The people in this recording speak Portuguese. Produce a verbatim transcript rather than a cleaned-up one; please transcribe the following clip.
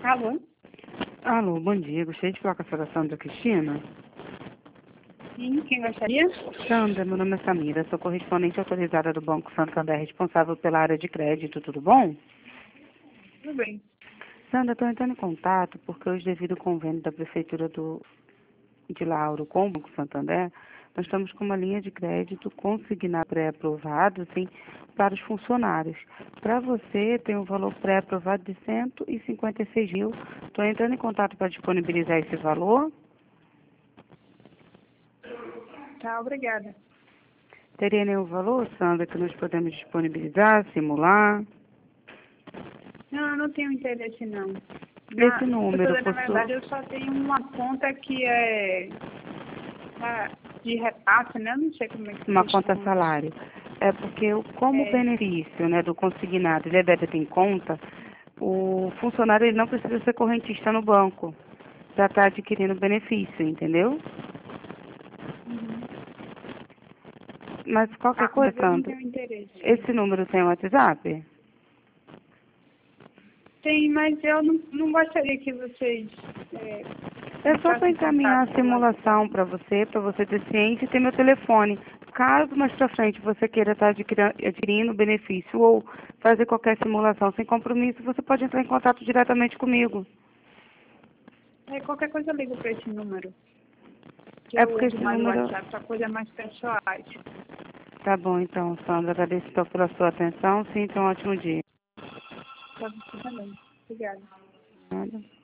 Alô? Alô, bom dia. Gostaria de falar com a senhora Sandra Cristina. Sim, quem gostaria? Sandra, meu nome é Samira, sou correspondente autorizada do Banco Santander, responsável pela área de crédito, tudo bom? Tudo bem. Sandra, estou entrando em contato porque hoje, devido ao convênio da Prefeitura do, de Lauro com o Banco Santander, nós estamos com uma linha de crédito consignado pré-aprovado, assim, para os funcionários. Para você, tem um valor pré-aprovado de cento e cinquenta e seis mil. Estou entrando em contato para disponibilizar esse valor. Tá, obrigada. Teria nenhum valor, Sandra, que nós podemos disponibilizar, simular? Não, eu não tenho interesse, não. Esse Na, número, na por verdade, sua... eu só tenho uma conta que é ah, de repasse, né? Eu não sei como é que Uma se conta chama. salário. É porque, o- como o É, benefício, né, do consignado, ele é débito em conta, o funcionário ele não precisa ser correntista no banco para estar adquirindo benefício, entendeu? uhum. Mas qualquer Tá, coisa, mas eu não Sandra, tenho interesse. esse número tem WhatsApp? Tem, mas eu não, não gostaria que vocês é, É só para entrassem em encaminhar contato a pelo simulação WhatsApp. para você, para você ter ciência e ter meu telefone. Caso mais para frente você queira estar adquiri- adquirindo benefício ou fazer qualquer simulação sem compromisso, você pode entrar em contato diretamente comigo. É, qualquer coisa eu ligo para esse número. Que É eu porque uso esse mais o número... WhatsApp para coisas mais pessoais. Tá bom, então, Sandra. Agradeço então pela sua atenção. Sim, tenha um ótimo dia. Para você também. Obrigada. Nada.